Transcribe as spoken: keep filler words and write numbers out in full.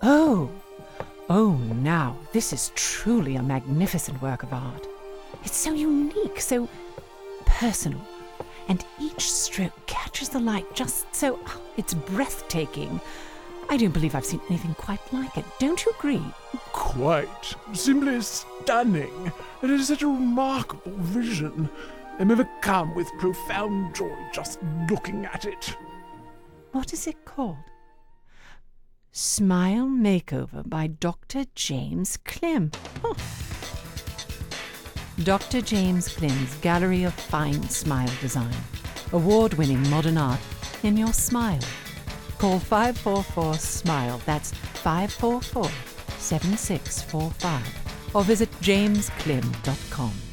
Oh, oh, now, this is truly a magnificent work of art. It's so unique, so personal, and each stroke catches the light just so... Oh, it's breathtaking. I don't believe I've seen anything quite like it. Don't you agree? Quite. Simply stunning. It is such a remarkable vision. I'm overcome with profound joy just looking at it. What is it called? Smile Makeover by Doctor James Klim. Oh. Doctor James Klim's Gallery of Fine Smile Design. Award-winning modern art in your smile. Call five four four, SMILE, that's five four four, seven six four five, or visit james klim dot com.